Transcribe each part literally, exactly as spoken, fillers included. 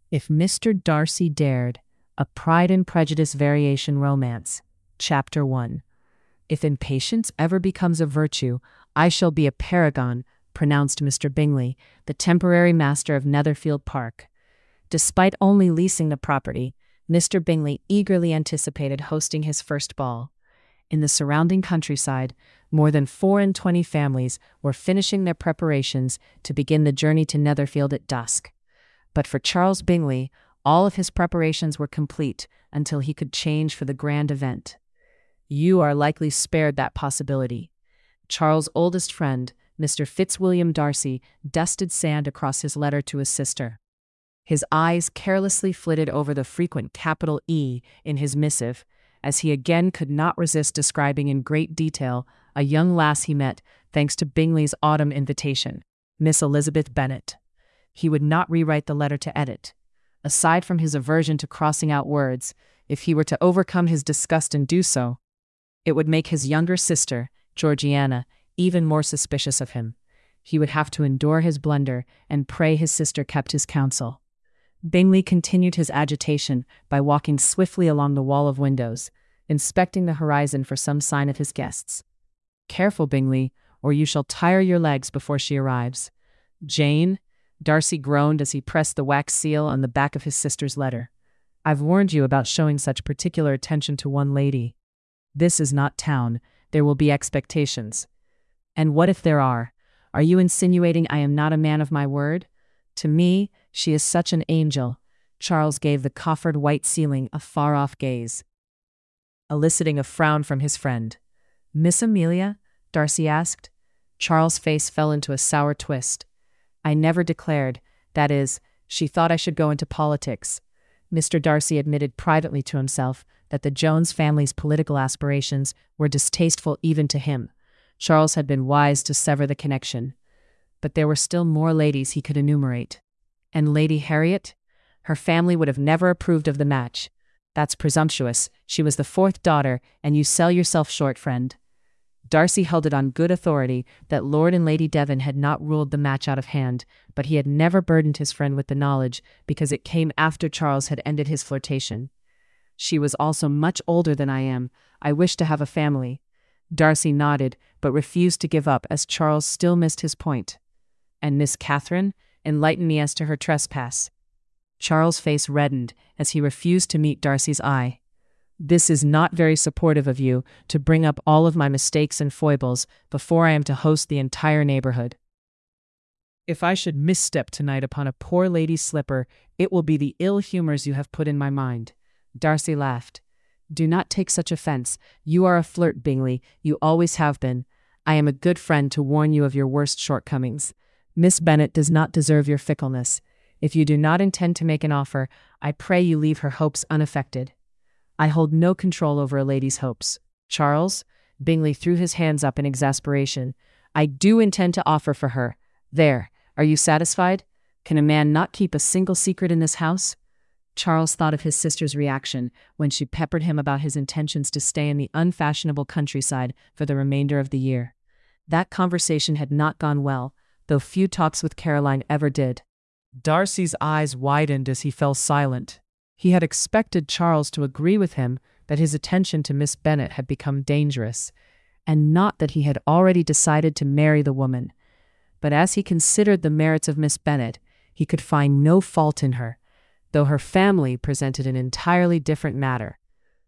If Mister Darcy Dared, a Pride and Prejudice variation romance. Chapter one. If impatience ever becomes a virtue, I shall be a paragon, pronounced Mister Bingley, the temporary master of Netherfield Park. Despite only leasing the property, Mister Bingley eagerly anticipated hosting his first ball. In the surrounding countryside, more than four and twenty families were finishing their preparations to begin the journey to Netherfield at dusk. But for Charles Bingley, all of his preparations were complete until he could change for the grand event. You are likely spared that possibility. Charles' oldest friend, Mister Fitzwilliam Darcy, dusted sand across his letter to his sister. His eyes carelessly flitted over the frequent capital E in his missive, as he again could not resist describing in great detail a young lass he met thanks to Bingley's autumn invitation, Miss Elizabeth Bennet. He would not rewrite the letter to edit. Aside from his aversion to crossing out words, if he were to overcome his disgust and do so, it would make his younger sister, Georgiana, even more suspicious of him. He would have to endure his blunder and pray his sister kept his counsel. Bingley continued his agitation by walking swiftly along the wall of windows, inspecting the horizon for some sign of his guests. Careful, Bingley, or you shall tire your legs before she arrives. Jane, Darcy groaned as he pressed the wax seal on the back of his sister's letter. I've warned you about showing such particular attention to one lady. This is not town. There will be expectations. And what if there are? Are you insinuating I am not a man of my word? To me, she is such an angel. Charles gave the coffered white ceiling a far-off gaze, eliciting a frown from his friend. Miss Amelia? Darcy asked. Charles' face fell into a sour twist. I never declared, that is, she thought I should go into politics. Mister Darcy admitted privately to himself that the Jones family's political aspirations were distasteful even to him. Charles had been wise to sever the connection. But there were still more ladies he could enumerate. And Lady Harriet? Her family would have never approved of the match. That's presumptuous. She was the fourth daughter, and you sell yourself short, friend. Darcy held it on good authority that Lord and Lady Devon had not ruled the match out of hand, but he had never burdened his friend with the knowledge because it came after Charles had ended his flirtation. She was also much older than I am. I wish to have a family. Darcy nodded, but refused to give up as Charles still missed his point. And Miss Catherine? Enlighten me as to her trespass. Charles' face reddened as he refused to meet Darcy's eye. This is not very supportive of you, to bring up all of my mistakes and foibles before I am to host the entire neighborhood. If I should misstep tonight upon a poor lady's slipper, it will be the ill humors you have put in my mind. Darcy laughed. Do not take such offense. You are a flirt, Bingley. You always have been. I am a good friend to warn you of your worst shortcomings. Miss Bennet does not deserve your fickleness. If you do not intend to make an offer, I pray you leave her hopes unaffected. I hold no control over a lady's hopes. Charles, Bingley threw his hands up in exasperation. I do intend to offer for her. There, are you satisfied? Can a man not keep a single secret in this house? Charles thought of his sister's reaction when she peppered him about his intentions to stay in the unfashionable countryside for the remainder of the year. That conversation had not gone well, though few talks with Caroline ever did. Darcy's eyes widened as he fell silent. He had expected Charles to agree with him that his attention to Miss Bennet had become dangerous, and not that he had already decided to marry the woman. But as he considered the merits of Miss Bennet, he could find no fault in her, though her family presented an entirely different matter.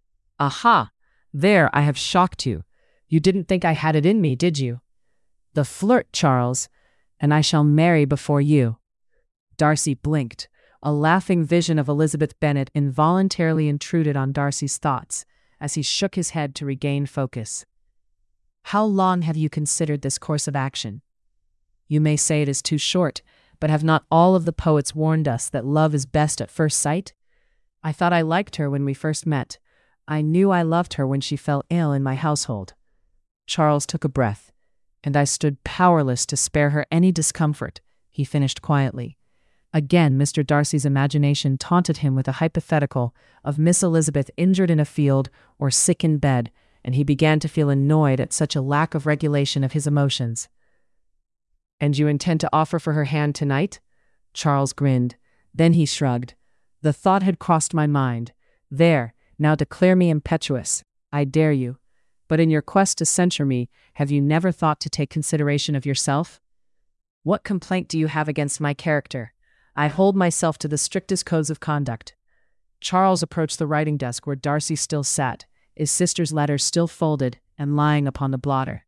Aha! There, I have shocked you. You didn't think I had it in me, did you? The flirt, Charles, and I shall marry before you. Darcy blinked. A laughing vision of Elizabeth Bennet involuntarily intruded on Darcy's thoughts as he shook his head to regain focus. How long have you considered this course of action? You may say it is too short, but have not all of the poets warned us that love is best at first sight? I thought I liked her when we first met. I knew I loved her when she fell ill in my household. Charles took a breath, and I stood powerless to spare her any discomfort, he finished quietly. Again, Mister Darcy's imagination taunted him with a hypothetical of Miss Elizabeth injured in a field or sick in bed, and he began to feel annoyed at such a lack of regulation of his emotions. And you intend to offer for her hand tonight? Charles grinned. Then he shrugged. The thought had crossed my mind. There, now declare me impetuous. I dare you. But in your quest to censure me, have you never thought to take consideration of yourself? What complaint do you have against my character? I hold myself to the strictest codes of conduct. Charles approached the writing desk where Darcy still sat, his sister's letters still folded and lying upon the blotter.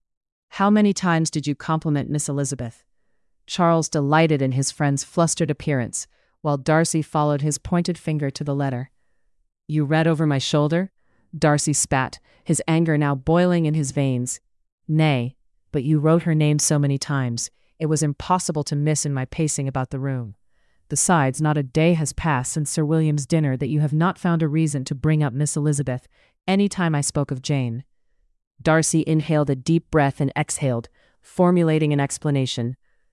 How many times did you compliment Miss Elizabeth? Charles delighted in his friend's flustered appearance, while Darcy followed his pointed finger to the letter. You read over my shoulder? Darcy spat, his anger now boiling in his veins. Nay, but you wrote her name so many times, it was impossible to miss in my pacing about the room. Besides, not a day has passed since Sir William's dinner that you have not found a reason to bring up Miss Elizabeth any time I spoke of Jane. Darcy inhaled a deep breath and exhaled, formulating an explanation.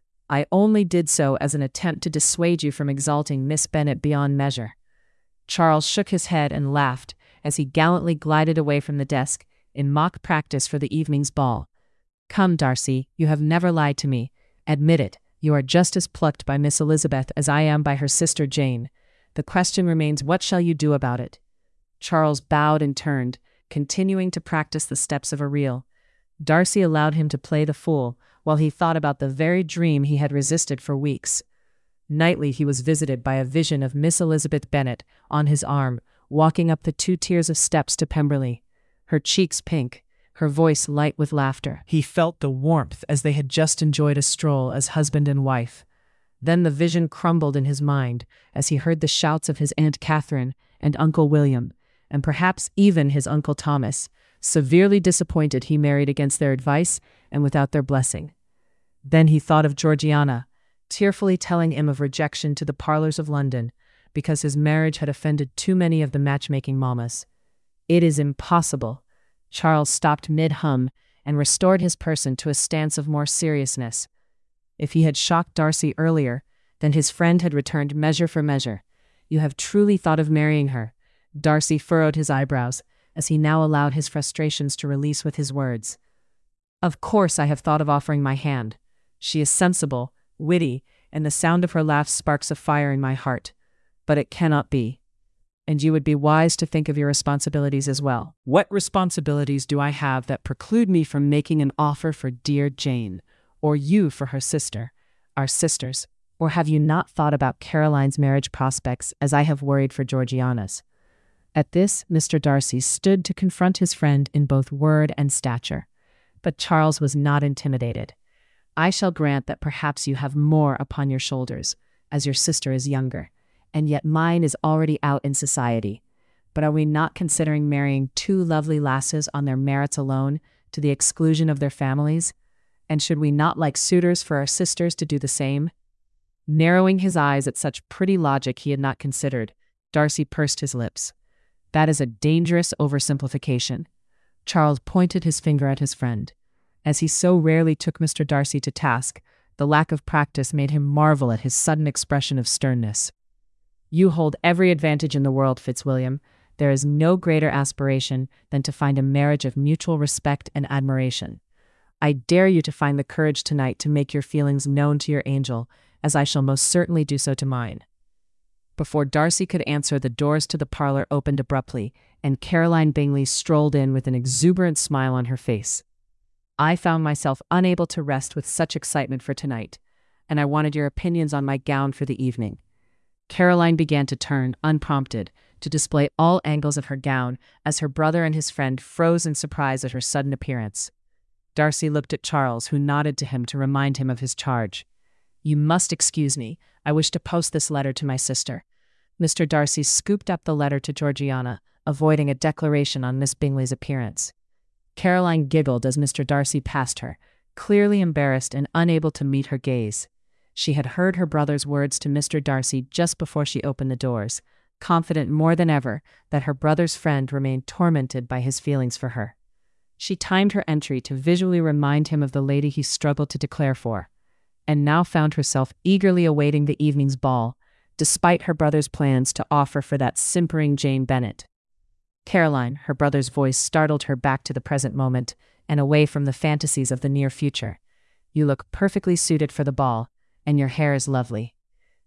I only did so as an attempt to dissuade you from exalting Miss Bennet beyond measure. Charles shook his head and laughed as he gallantly glided away from the desk in mock practice for the evening's ball. Come, Darcy, you have never lied to me. Admit it, you are just as plucked by Miss Elizabeth as I am by her sister Jane. The question remains, what shall you do about it? Charles bowed and turned, continuing to practice the steps of a reel. Darcy allowed him to play the fool, while he thought about the very dream he had resisted for weeks. Nightly he was visited by a vision of Miss Elizabeth Bennet, on his arm, walking up the two tiers of steps to Pemberley, her cheeks pink, her voice light with laughter. He felt the warmth as they had just enjoyed a stroll as husband and wife. Then the vision crumbled in his mind as he heard the shouts of his Aunt Catherine and Uncle William, and perhaps even his Uncle Thomas, severely disappointed he married against their advice and without their blessing. Then he thought of Georgiana, tearfully telling him of rejection to the parlors of London, because his marriage had offended too many of the matchmaking mammas. It is impossible. Charles stopped mid-hum and restored his person to a stance of more seriousness. If he had shocked Darcy earlier, then his friend had returned measure for measure. You have truly thought of marrying her. Darcy furrowed his eyebrows, as he now allowed his frustrations to release with his words. Of course I have thought of offering my hand. She is sensible, witty, and the sound of her laugh sparks a fire in my heart. But it cannot be. And you would be wise to think of your responsibilities as well. What responsibilities do I have that preclude me from making an offer for dear Jane, or you for her sister, our sisters? Or have you not thought about Caroline's marriage prospects as I have worried for Georgiana's? At this, Mister Darcy stood to confront his friend in both word and stature. But Charles was not intimidated. I shall grant that perhaps you have more upon your shoulders, as your sister is younger, and yet mine is already out in society. But are we not considering marrying two lovely lasses on their merits alone, to the exclusion of their families? And should we not like suitors for our sisters to do the same? Narrowing his eyes at such pretty logic he had not considered, Darcy pursed his lips. That is a dangerous oversimplification. Charles pointed his finger at his friend. As he so rarely took Mister Darcy to task, the lack of practice made him marvel at his sudden expression of sternness. You hold every advantage in the world, Fitzwilliam. There is no greater aspiration than to find a marriage of mutual respect and admiration. I dare you to find the courage tonight to make your feelings known to your angel, as I shall most certainly do so to mine. Before Darcy could answer, the doors to the parlor opened abruptly, and Caroline Bingley strolled in with an exuberant smile on her face. I found myself unable to rest with such excitement for tonight, and I wanted your opinions on my gown for the evening. Caroline began to turn, unprompted, to display all angles of her gown, as her brother and his friend froze in surprise at her sudden appearance. Darcy looked at Charles, who nodded to him to remind him of his charge. You must excuse me. I wish to post this letter to my sister. Mister Darcy scooped up the letter to Georgiana, avoiding a declaration on Miss Bingley's appearance. Caroline giggled as Mister Darcy passed her, clearly embarrassed and unable to meet her gaze. She had heard her brother's words to Mister Darcy just before she opened the doors, confident more than ever that her brother's friend remained tormented by his feelings for her. She timed her entry to visually remind him of the lady he struggled to declare for, and now found herself eagerly awaiting the evening's ball, despite her brother's plans to offer for that simpering Jane Bennet. Caroline, her brother's voice startled her back to the present moment and away from the fantasies of the near future. You look perfectly suited for the ball, and your hair is lovely.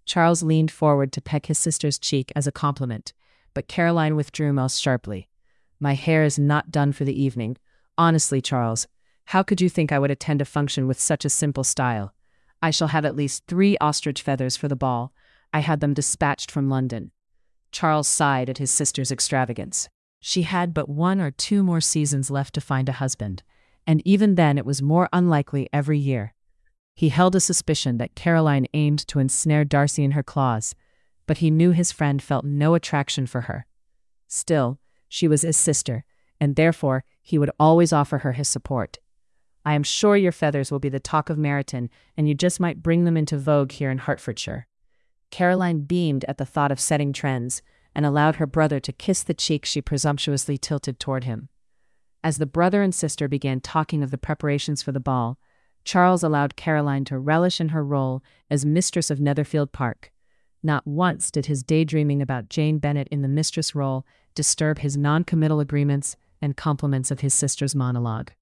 Charles leaned forward to peck his sister's cheek as a compliment, but Caroline withdrew most sharply. My hair is not done for the evening. Honestly, Charles, how could you think I would attend a function with such a simple style? I shall have at least three ostrich feathers for the ball. I had them dispatched from London. Charles sighed at his sister's extravagance. She had but one or two more seasons left to find a husband, and even then it was more unlikely every year. He held a suspicion that Caroline aimed to ensnare Darcy in her claws, but he knew his friend felt no attraction for her. Still, she was his sister, and therefore he would always offer her his support. I am sure your feathers will be the talk of Meryton, and you just might bring them into vogue here in Hertfordshire. Caroline beamed at the thought of setting trends, and allowed her brother to kiss the cheek she presumptuously tilted toward him. As the brother and sister began talking of the preparations for the ball, Charles allowed Caroline to relish in her role as mistress of Netherfield Park. Not once did his daydreaming about Jane Bennet in the mistress role disturb his non-committal agreements and compliments of his sister's monologue.